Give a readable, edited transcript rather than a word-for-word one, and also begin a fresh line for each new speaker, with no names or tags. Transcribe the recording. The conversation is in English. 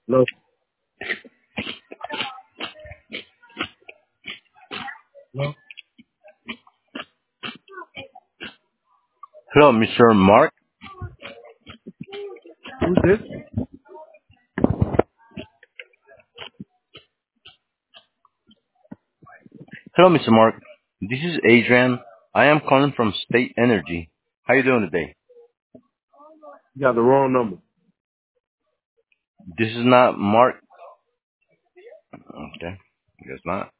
No, no.
Hello, Mr. Mark.
Who's this?
Hello, Mr. Mark. This is Adrian. I am calling from State Energy. How you doing today?
You got the wrong number.
This is not Mark. Okay, I guess not.